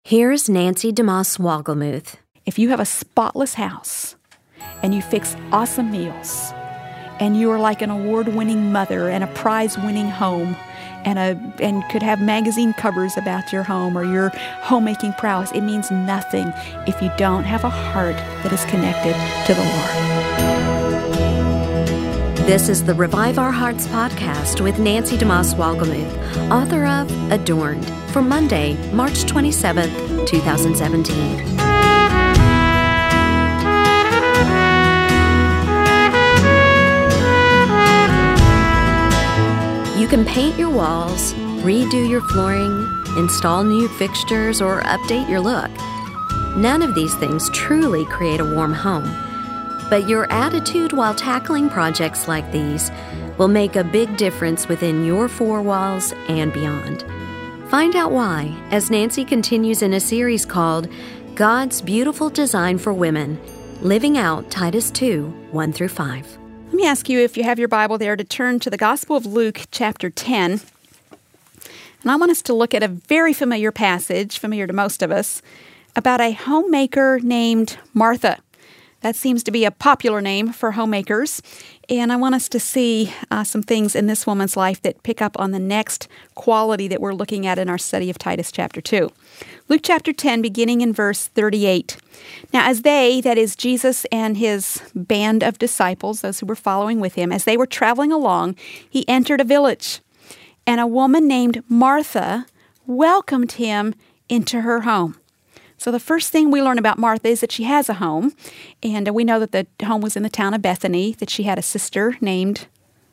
Here's Nancy DeMoss Wogelmuth. If you have a spotless house and you fix awesome meals and you are like an award-winning mother and a prize-winning home and could have magazine covers about your home or your homemaking prowess, it means nothing if you don't have a heart that is connected to the Lord. This is the Revive Our Hearts podcast with Nancy DeMoss Wogelmuth, author of Adorned, for Monday, March 27th, 2017. You can paint your walls, redo your flooring, install new fixtures, or update your look. None of these things truly create a warm home. But your attitude while tackling projects like these will make a big difference within your four walls and beyond. Find out why as Nancy continues in a series called God's Beautiful Design for Women, living out Titus 2, 1-5. Let me ask you, if you have your Bible there, to turn to the Gospel of Luke, chapter 10. And I want us to look at a very familiar passage, familiar to most of us, about a homemaker named Martha. That seems to be a popular name for homemakers. And I want us to see some things in this woman's life that pick up on the next quality that we're looking at in our study of Titus chapter 2. Luke chapter 10, beginning in verse 38. Now, as they, that is Jesus and his band of disciples, those who were following with him, as they were traveling along, he entered a village. And a woman named Martha welcomed him into her home. So the first thing we learn about Martha is that she has a home, and we know that the home was in the town of Bethany, that she had a sister named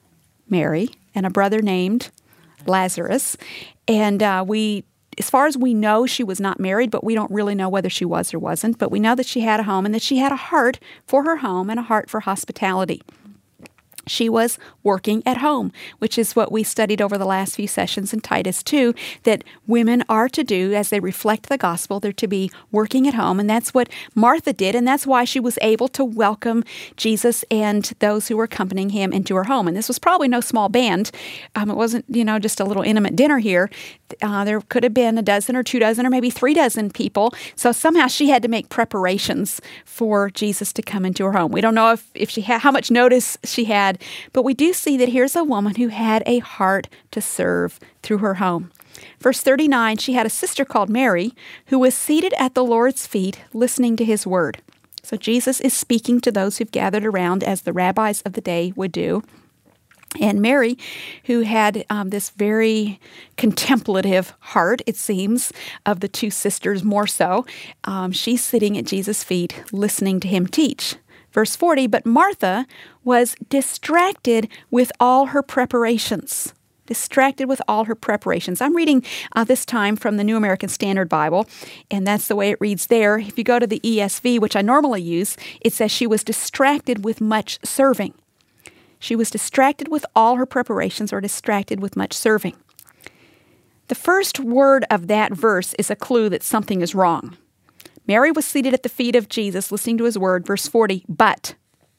Mary and a brother named Lazarus. And as far as we know, she was not married, but we don't really know whether she was or wasn't. But we know that she had a home and that she had a heart for her home and a heart for hospitality. She was working at home, which is what we studied over the last few sessions in Titus 2, that women are to do as they reflect the gospel. They're to be working at home, and that's what Martha did, and that's why she was able to welcome Jesus and those who were accompanying him into her home. And this was probably no small band. It wasn't, just a little intimate dinner here. There could have been a dozen or 2 dozen or maybe 3 dozen people. So somehow she had to make preparations for Jesus to come into her home. We don't know if she had how much notice she had, but we do see that here's a woman who had a heart to serve through her home. Verse 39, she had a sister called Mary who was seated at the Lord's feet listening to his word. So Jesus is speaking to those who've gathered around as the rabbis of the day would do. And Mary, who had this very contemplative heart, it seems, of the 2 sisters more so, she's sitting at Jesus' feet listening to him teach. Verse 40, but Martha was distracted with all her preparations. Distracted with all her preparations. I'm reading this time from the New American Standard Bible, and that's the way it reads there. If you go to the ESV, which I normally use, it says she was distracted with much serving. She was distracted with all her preparations or distracted with much serving. The first word of that verse is a clue that something is wrong. Mary was seated at the feet of Jesus, listening to his word. Verse 40, but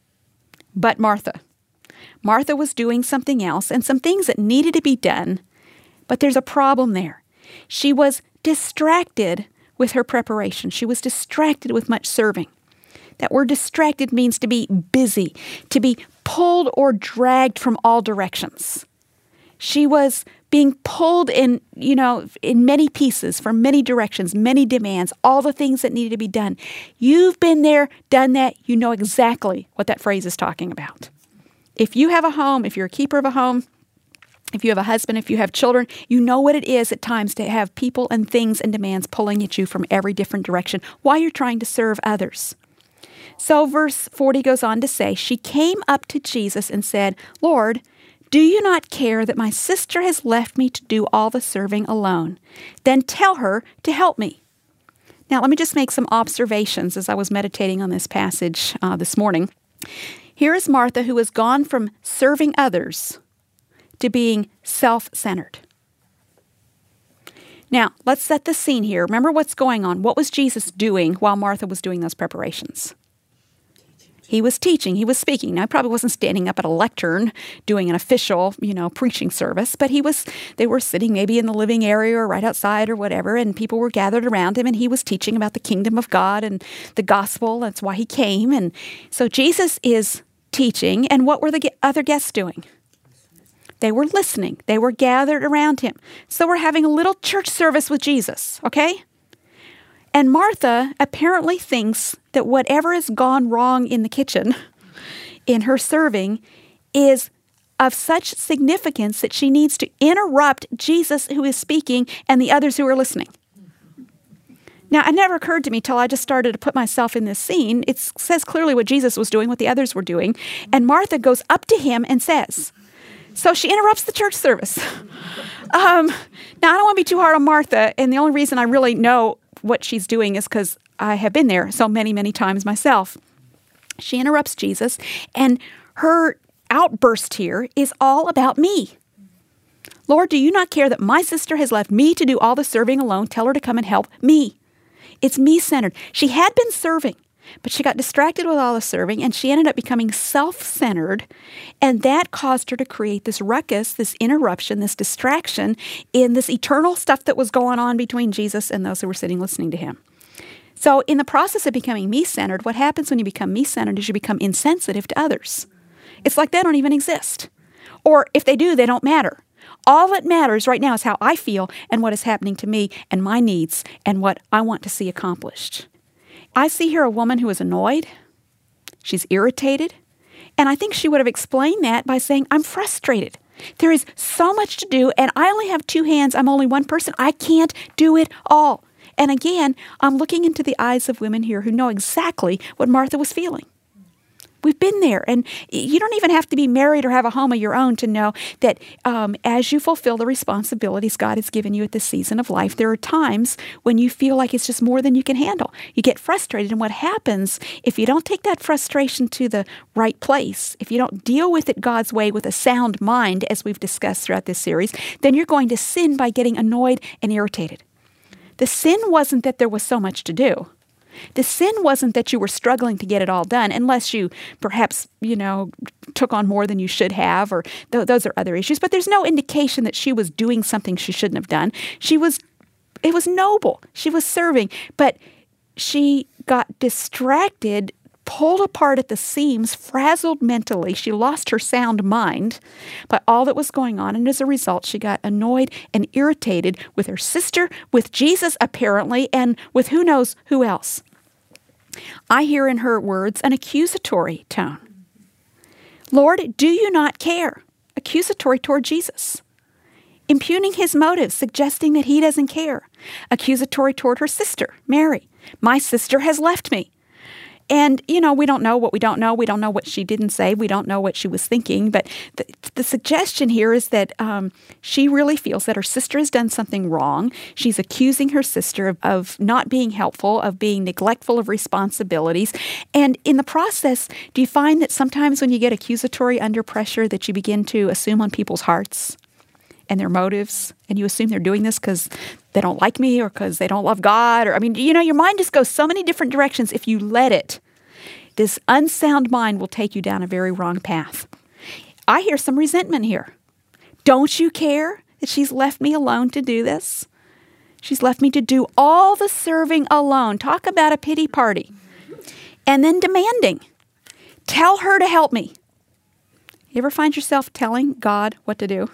Martha. Martha was doing something else and some things that needed to be done, but there's a problem there. She was distracted with her preparation. She was distracted with much serving. That word distracted means to be busy, to be pulled or dragged from all directions. She was being pulled in many pieces, from many directions, many demands, all the things that needed to be done. You've been there, done that. You know exactly what that phrase is talking about. If you have a home, if you're a keeper of a home, if you have a husband, if you have children, you know what it is at times to have people and things and demands pulling at you from every different direction while you're trying to serve others. So verse 40 goes on to say, she came up to Jesus and said, Lord, do you not care that my sister has left me to do all the serving alone? Then tell her to help me. Now, let me just make some observations as I was meditating on this passage this morning. Here is Martha, who has gone from serving others to being self-centered. Now, let's set the scene here. Remember what's going on. What was Jesus doing while Martha was doing those preparations? He was teaching. He was speaking. Now, he probably wasn't standing up at a lectern doing an official, preaching service, but they were sitting maybe in the living area or right outside or whatever, and people were gathered around him, and he was teaching about the kingdom of God and the gospel. That's why he came. And so Jesus is teaching, and what were the other guests doing? They were listening. They were gathered around him. So we're having a little church service with Jesus, okay? And Martha apparently thinks that whatever has gone wrong in the kitchen, in her serving, is of such significance that she needs to interrupt Jesus who is speaking and the others who are listening. Now, it never occurred to me till I just started to put myself in this scene. It says clearly what Jesus was doing, what the others were doing. And Martha goes up to him and says, so she interrupts the church service. Now, I don't want to be too hard on Martha. And the only reason I really know what she's doing is because I have been there so many, many times myself. She interrupts Jesus, and her outburst here is all about me. Lord, do you not care that my sister has left me to do all the serving alone? Tell her to come and help me. It's me-centered. She had been serving, but she got distracted with all the serving, and she ended up becoming self-centered, and that caused her to create this ruckus, this interruption, this distraction in this eternal stuff that was going on between Jesus and those who were sitting listening to him. So in the process of becoming me-centered, what happens when you become me-centered is you become insensitive to others. It's like they don't even exist. Or if they do, they don't matter. All that matters right now is how I feel and what is happening to me and my needs and what I want to see accomplished. I see here a woman who is annoyed. She's irritated. And I think she would have explained that by saying, I'm frustrated. There is so much to do, and I only have 2 hands. I'm only one person. I can't do it all. And again, I'm looking into the eyes of women here who know exactly what Martha was feeling. We've been there, and you don't even have to be married or have a home of your own to know that as you fulfill the responsibilities God has given you at this season of life, there are times when you feel like it's just more than you can handle. You get frustrated, and what happens if you don't take that frustration to the right place, if you don't deal with it God's way with a sound mind, as we've discussed throughout this series, then you're going to sin by getting annoyed and irritated. The sin wasn't that there was so much to do. The sin wasn't that you were struggling to get it all done, unless you perhaps, took on more than you should have, or those are other issues. But there's no indication that she was doing something she shouldn't have done. It was noble. She was serving, but she got distracted, pulled apart at the seams, frazzled mentally. She lost her sound mind by all that was going on. And as a result, she got annoyed and irritated with her sister, with Jesus apparently, and with who knows who else. I hear in her words an accusatory tone. Lord, do you not care? Accusatory toward Jesus. Impugning his motives, suggesting that he doesn't care. Accusatory toward her sister, Mary. My sister has left me. And, we don't know what we don't know. We don't know what she didn't say. We don't know what she was thinking. But the suggestion here is that she really feels that her sister has done something wrong. She's accusing her sister of not being helpful, of being neglectful of responsibilities. And in the process, do you find that sometimes when you get accusatory under pressure that you begin to assume on people's hearts and their motives, and you assume they're doing this because they don't like me or because they don't love God, or your mind just goes so many different directions if you let it. This unsound mind will take you down a very wrong path. I hear some resentment here. Don't you care that she's left me alone to do this? She's left me to do all the serving alone. Talk about a pity party. And then demanding. Tell her to help me. You ever find yourself telling God what to do?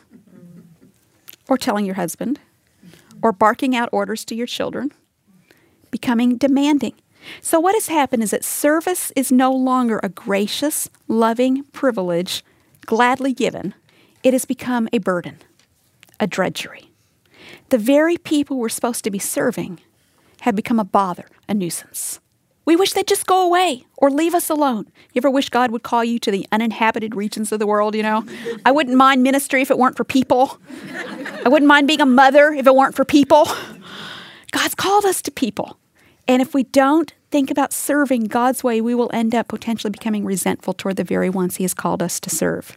Or telling your husband? Or barking out orders to your children? Becoming demanding. So what has happened is that service is no longer a gracious, loving privilege gladly given. It has become a burden, a drudgery. The very people we're supposed to be serving have become a bother, a nuisance. We wish they'd just go away or leave us alone. You ever wish God would call you to the uninhabited regions of the world, I wouldn't mind ministry if it weren't for people. I wouldn't mind being a mother if it weren't for people. God's called us to people. And if we don't think about serving God's way, we will end up potentially becoming resentful toward the very ones He has called us to serve.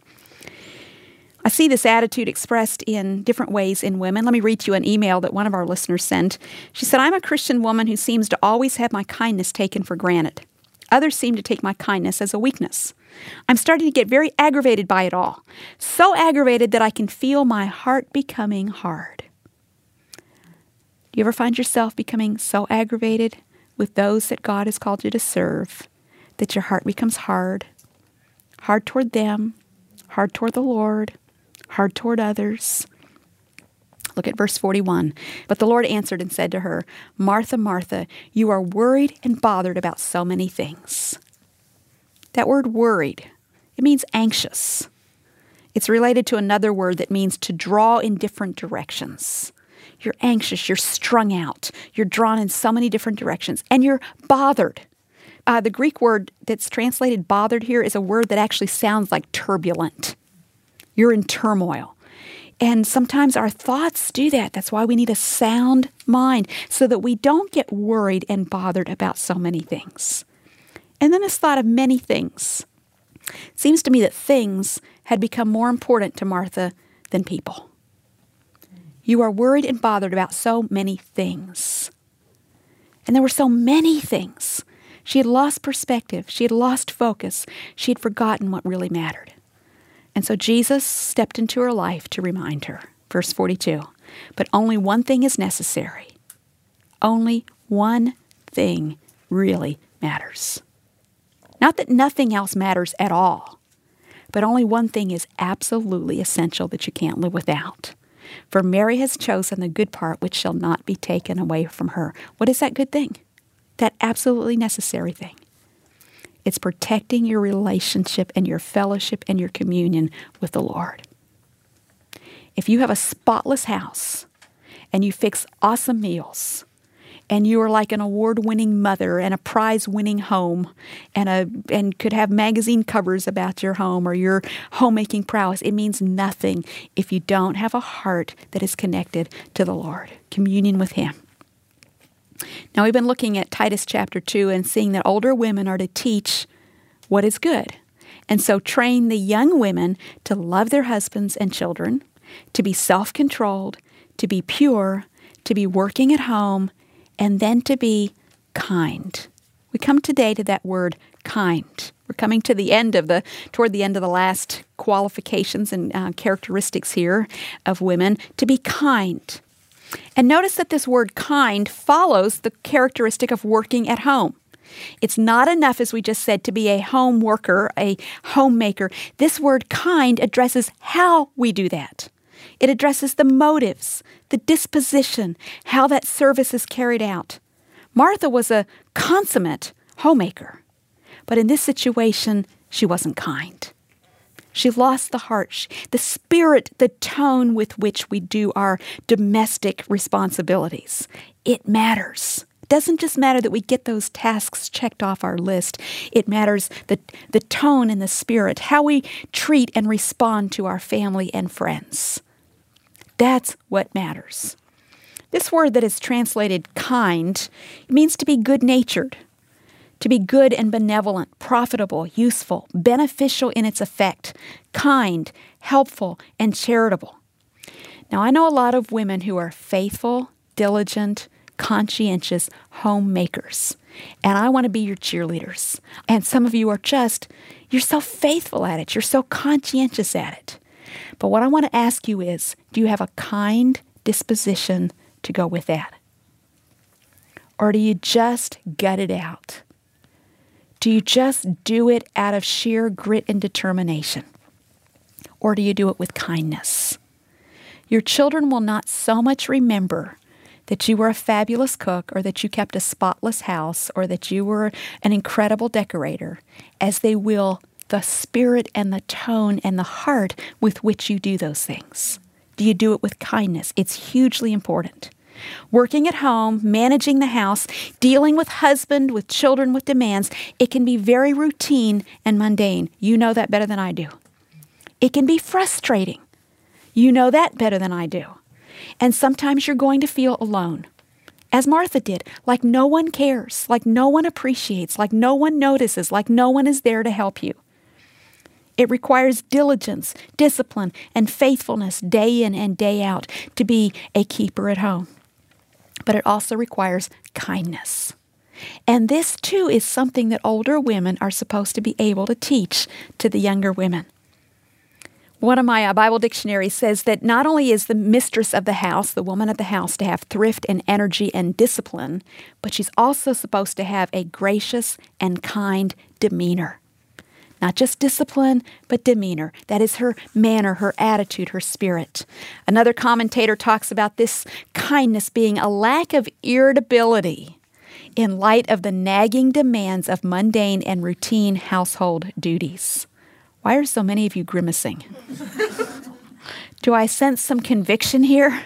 I see this attitude expressed in different ways in women. Let me read you an email that one of our listeners sent. She said, I'm a Christian woman who seems to always have my kindness taken for granted. Others seem to take my kindness as a weakness. I'm starting to get very aggravated by it all. So aggravated that I can feel my heart becoming hard. Do you ever find yourself becoming so aggravated with those that God has called you to serve that your heart becomes hard? Hard toward them, hard toward the Lord, hard toward others. Look at verse 41. But the Lord answered and said to her, Martha, Martha, you are worried and bothered about so many things. That word worried, it means anxious. It's related to another word that means to draw in different directions. You're anxious, you're strung out, you're drawn in so many different directions, and you're bothered. The Greek word that's translated bothered here is a word that actually sounds like turbulent. You're in turmoil. And sometimes our thoughts do that. That's why we need a sound mind so that we don't get worried and bothered about so many things. And then this thought of many things. It seems to me that things had become more important to Martha than people. You are worried and bothered about so many things. And there were so many things. She had lost perspective. She had lost focus. She had forgotten what really mattered. And so Jesus stepped into her life to remind her. Verse 42, but only one thing is necessary. Only one thing really matters. Not that nothing else matters at all, but only one thing is absolutely essential that you can't live without. For Mary has chosen the good part which shall not be taken away from her. What is that good thing? That absolutely necessary thing. It's protecting your relationship and your fellowship and your communion with the Lord. If you have a spotless house and you fix awesome meals and you are like an award-winning mother and a prize-winning home and could have magazine covers about your home or your homemaking prowess, it means nothing if you don't have a heart that is connected to the Lord, communion with Him. Now, we've been looking at Titus chapter 2 and seeing that older women are to teach what is good. And so train the young women to love their husbands and children, to be self-controlled, to be pure, to be working at home, and then to be kind. We come today to that word kind. We're coming to toward the end of the last qualifications and characteristics here of women, to be kind. And notice that this word kind follows the characteristic of working at home. It's not enough, as we just said, to be a home worker, a homemaker. This word kind addresses how we do that. It addresses the motives, the disposition, how that service is carried out. Martha was a consummate homemaker, but in this situation, she wasn't kind. She lost the heart, the spirit, the tone with which we do our domestic responsibilities. It matters. It doesn't just matter that we get those tasks checked off our list. It matters the tone and the spirit, how we treat and respond to our family and friends. That's what matters. This word that is translated kind, it means to be good-natured. To be good and benevolent, profitable, useful, beneficial in its effect, kind, helpful, and charitable. Now, I know a lot of women who are faithful, diligent, conscientious homemakers, and I want to be your cheerleaders. And some of you are you're so faithful at it, you're so conscientious at it. But what I want to ask you is, do you have a kind disposition to go with that? Or do you just gut it out? Do you just do it out of sheer grit and determination? Or do you do it with kindness? Your children will not so much remember that you were a fabulous cook or that you kept a spotless house or that you were an incredible decorator as they will the spirit and the tone and the heart with which you do those things. Do you do it with kindness? It's hugely important. Working at home, managing the house, dealing with husband, with children, with demands, it can be very routine and mundane. You know that better than I do. It can be frustrating. You know that better than I do. And sometimes you're going to feel alone, as Martha did, like no one cares, like no one appreciates, like no one notices, like no one is there to help you. It requires diligence, discipline, and faithfulness day in and day out to be a keeper at home. But it also requires kindness. And this, too, is something that older women are supposed to be able to teach to the younger women. One of my Bible dictionaries says that not only is the mistress of the house, the woman of the house, to have thrift and energy and discipline, but she's also supposed to have a gracious and kind demeanor. Not just discipline, but demeanor. That is her manner, her attitude, her spirit. Another commentator talks about this kindness being a lack of irritability in light of the nagging demands of mundane and routine household duties. Why are so many of you grimacing? Do I sense some conviction here?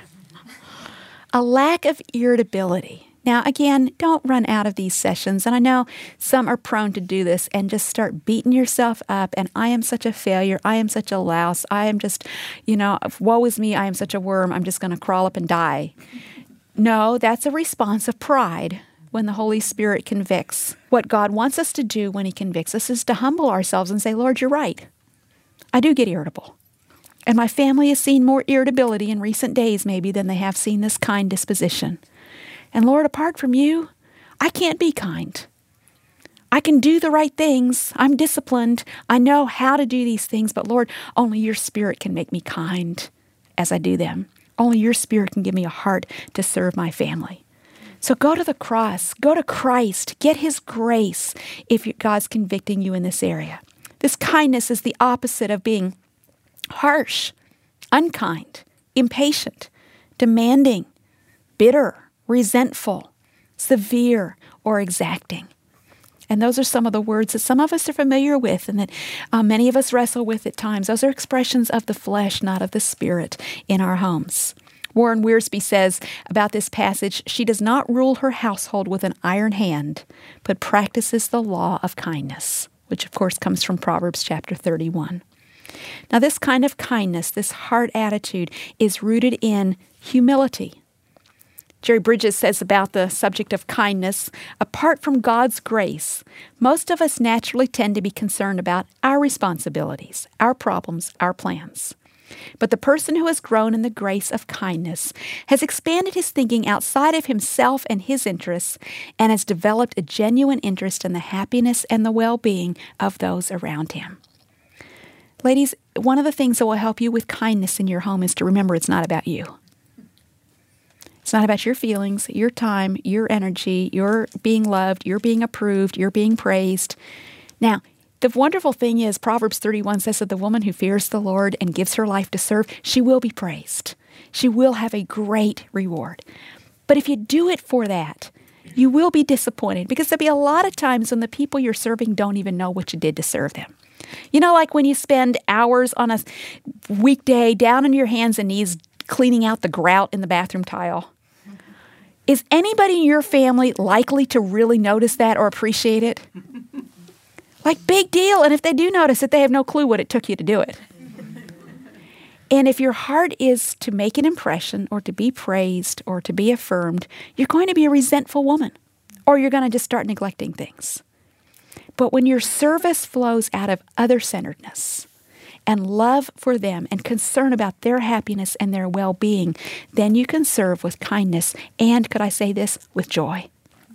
A lack of irritability. Now, again, don't run out of these sessions. And I know some are prone to do this and just start beating yourself up. And I am such a failure. I am such a louse. I am just, woe is me. I am such a worm. I'm just going to crawl up and die. No, that's a response of pride when the Holy Spirit convicts. What God wants us to do when He convicts us is to humble ourselves and say, Lord, you're right. I do get irritable. And my family has seen more irritability in recent days maybe than they have seen this kind disposition. And Lord, apart from you, I can't be kind. I can do the right things. I'm disciplined. I know how to do these things. But Lord, only your Spirit can make me kind as I do them. Only your Spirit can give me a heart to serve my family. So go to the cross. Go to Christ. Get His grace if God's convicting you in this area. This kindness is the opposite of being harsh, unkind, impatient, demanding, bitter, resentful, severe, or exacting. And those are some of the words that some of us are familiar with and that many of us wrestle with at times. Those are expressions of the flesh, not of the Spirit in our homes. Warren Wiersbe says about this passage, she does not rule her household with an iron hand, but practices the law of kindness, which of course comes from Proverbs chapter 31. Now this kind of kindness, this heart attitude, is rooted in humility. Jerry Bridges says about the subject of kindness, apart from God's grace, most of us naturally tend to be concerned about our responsibilities, our problems, our plans. But the person who has grown in the grace of kindness has expanded his thinking outside of himself and his interests and has developed a genuine interest in the happiness and the well-being of those around him. Ladies, one of the things that will help you with kindness in your home is to remember it's not about you. It's not about your feelings, your time, your energy, your being loved, your being approved, your being praised. Now, the wonderful thing is Proverbs 31 says that the woman who fears the Lord and gives her life to serve, she will be praised. She will have a great reward. But if you do it for that, you will be disappointed because there'll be a lot of times when the people you're serving don't even know what you did to serve them. You know, like when you spend hours on a weekday down on your hands and knees cleaning out the grout in the bathroom tile. Is anybody in your family likely to really notice that or appreciate it? Like, big deal. And if they do notice it, they have no clue what it took you to do it. And if your heart is to make an impression or to be praised or to be affirmed, you're going to be a resentful woman or you're going to just start neglecting things. But when your service flows out of other-centeredness and love for them and concern about their happiness and their well-being, then you can serve with kindness and, could I say this, with joy.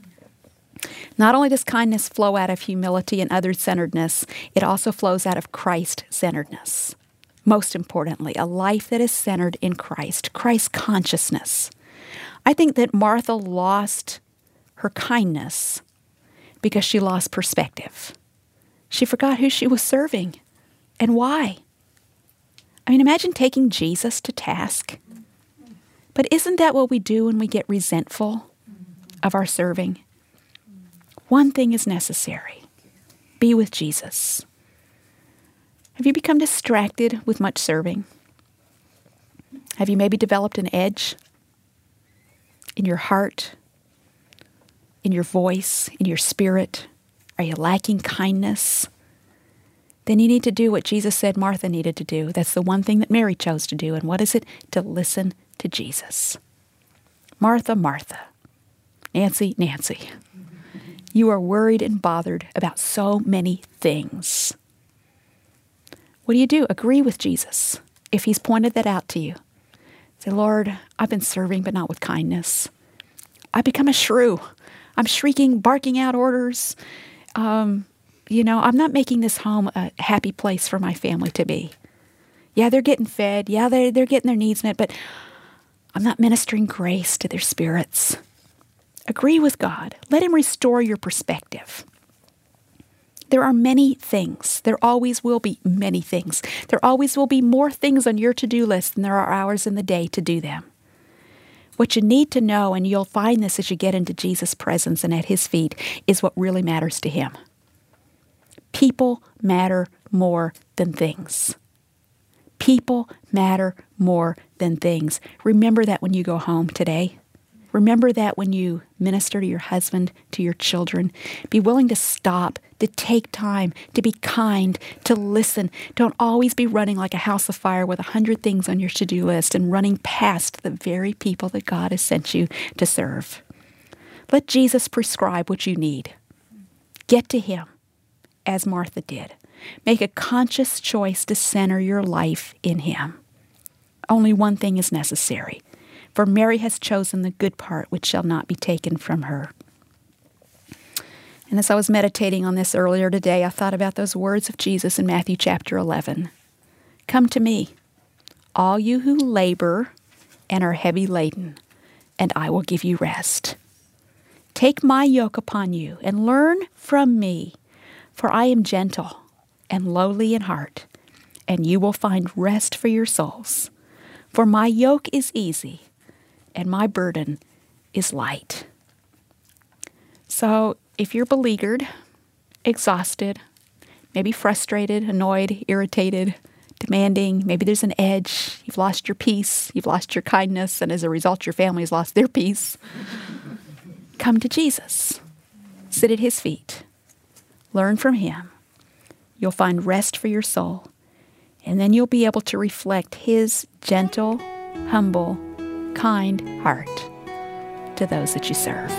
Not only does kindness flow out of humility and other-centeredness, it also flows out of Christ-centeredness. Most importantly, a life that is centered in Christ, Christ consciousness. I think that Martha lost her kindness because she lost perspective. She forgot who she was serving. And why? I mean, imagine taking Jesus to task. But isn't that what we do when we get resentful of our serving? One thing is necessary. Be with Jesus. Have you become distracted with much serving? Have you maybe developed an edge in your heart, in your voice, in your spirit? Are you lacking kindness? Then you need to do what Jesus said Martha needed to do. That's the one thing that Mary chose to do. And what is it? To listen to Jesus. Martha, Martha. Nancy, Nancy. You are worried and bothered about so many things. What do? Agree with Jesus if He's pointed that out to you. Say, Lord, I've been serving, but not with kindness. I've become a shrew. I'm shrieking, barking out orders. I'm not making this home a happy place for my family to be. Yeah, they're getting fed. Yeah, they're getting their needs met, but I'm not ministering grace to their spirits. Agree with God. Let Him restore your perspective. There are many things. There always will be many things. There always will be more things on your to-do list than there are hours in the day to do them. What you need to know, and you'll find this as you get into Jesus' presence and at His feet, is what really matters to Him. People matter more than things. People matter more than things. Remember that when you go home today. Remember that when you minister to your husband, to your children. Be willing to stop, to take time, to be kind, to listen. Don't always be running like a house of fire with 100 things on your to-do list and running past the very people that God has sent you to serve. Let Jesus prescribe what you need. Get to Him, as Martha did. Make a conscious choice to center your life in Him. Only one thing is necessary. For Mary has chosen the good part which shall not be taken from her. And as I was meditating on this earlier today, I thought about those words of Jesus in Matthew chapter 11. Come to me, all you who labor and are heavy laden, and I will give you rest. Take my yoke upon you and learn from me, for I am gentle and lowly in heart, and you will find rest for your souls. For my yoke is easy, and my burden is light. So if you're beleaguered, exhausted, maybe frustrated, annoyed, irritated, demanding, maybe there's an edge, you've lost your peace, you've lost your kindness, and as a result your family has lost their peace, come to Jesus. Sit at His feet. Learn from Him. You'll find rest for your soul, and then you'll be able to reflect His gentle, humble, kind heart to those that you serve.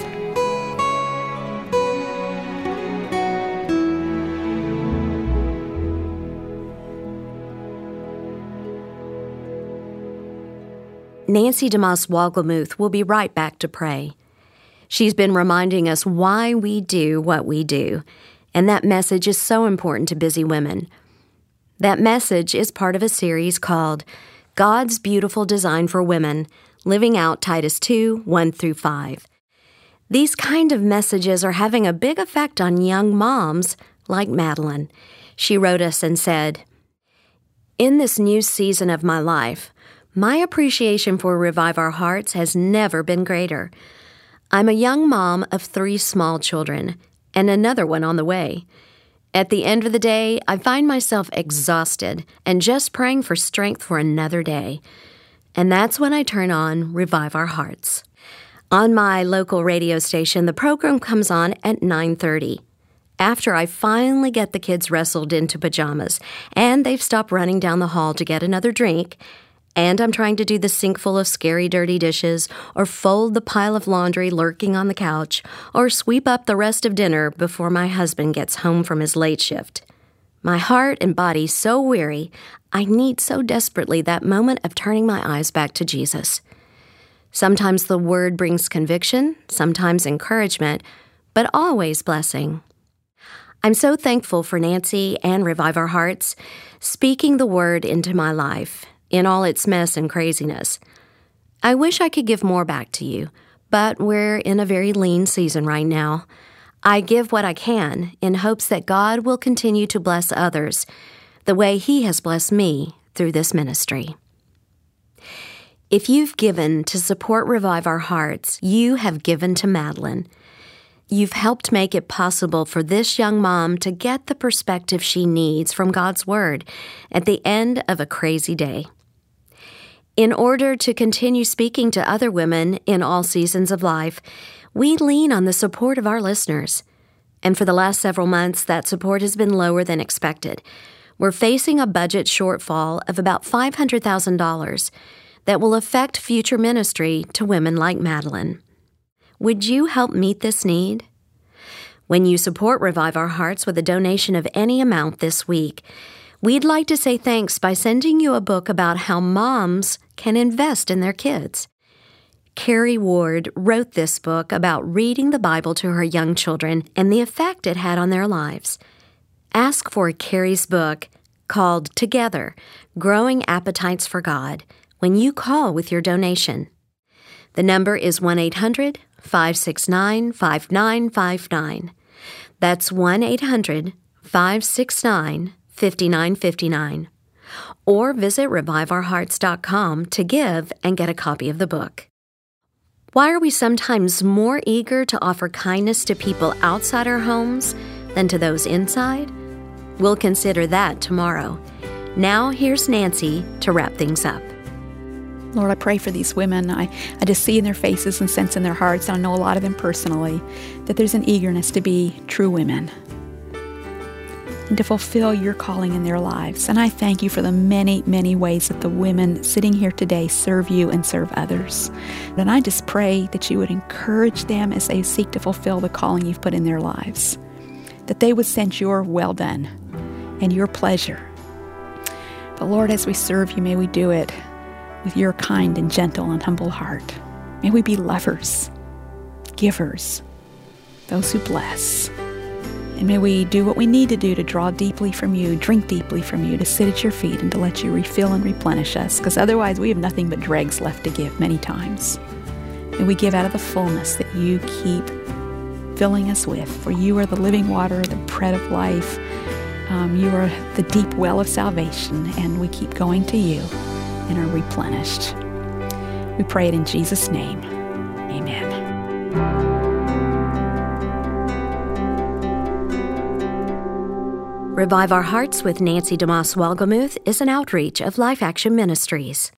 Nancy DeMoss Wogelmuth will be right back to pray. She's been reminding us why we do what we do, and that message is so important to busy women. That message is part of a series called God's Beautiful Design for Women, Living Out Titus 2, 1-5. These kind of messages are having a big effect on young moms like Madeline. She wrote us and said, "In this new season of my life, my appreciation for Revive Our Hearts has never been greater. I'm a young mom of 3 small children, and another one on the way. At the end of the day, I find myself exhausted and just praying for strength for another day. And that's when I turn on Revive Our Hearts. On my local radio station, the program comes on at 9:30. After I finally get the kids wrestled into pajamas, and they've stopped running down the hall to get another drink, and I'm trying to do the sink full of scary dirty dishes, or fold the pile of laundry lurking on the couch, or sweep up the rest of dinner before my husband gets home from his late shift. My heart and body so weary, I need so desperately that moment of turning my eyes back to Jesus. Sometimes the word brings conviction, sometimes encouragement, but always blessing. I'm so thankful for Nancy and Revive Our Hearts speaking the word into my life in all its mess and craziness. I wish I could give more back to you, but we're in a very lean season right now. I give what I can in hopes that God will continue to bless others the way He has blessed me through this ministry. If you've given to support Revive Our Hearts, you have given to Madeline. You've helped make it possible for this young mom to get the perspective she needs from God's Word at the end of a crazy day. In order to continue speaking to other women in all seasons of life, we lean on the support of our listeners. And for the last several months, that support has been lower than expected. We're facing a budget shortfall of about $500,000 that will affect future ministry to women like Madeline. Would you help meet this need? When you support Revive Our Hearts with a donation of any amount this week, we'd like to say thanks by sending you a book about how moms can invest in their kids. Carrie Ward wrote this book about reading the Bible to her young children and the effect it had on their lives. Ask for Carrie's book called Together, Growing Appetites for God when you call with your donation. The number is 1-800-569-5959. That's 1-800-569-5959. Or visit reviveourhearts.com to give and get a copy of the book. Why are we sometimes more eager to offer kindness to people outside our homes than to those inside? We'll consider that tomorrow. Now, here's Nancy to wrap things up. Lord, I pray for these women. I just see in their faces and sense in their hearts, and I know a lot of them personally, that there's an eagerness to be true women and to fulfill your calling in their lives. And I thank you for the many, many ways that the women sitting here today serve you and serve others. And I just pray that you would encourage them as they seek to fulfill the calling you've put in their lives, that they would sense your well done and your pleasure. But Lord, as we serve you, may we do it with your kind and gentle and humble heart. May we be lovers, givers, those who bless. And may we do what we need to do to draw deeply from you, drink deeply from you, to sit at your feet and to let you refill and replenish us, because otherwise we have nothing but dregs left to give many times. And we give out of the fullness that you keep filling us with, for you are the living water, the bread of life. You are the deep well of salvation, and we keep going to you and are replenished. We pray it in Jesus' name. Amen. Revive Our Hearts with Nancy DeMoss Wolgemuth is an outreach of Life Action Ministries.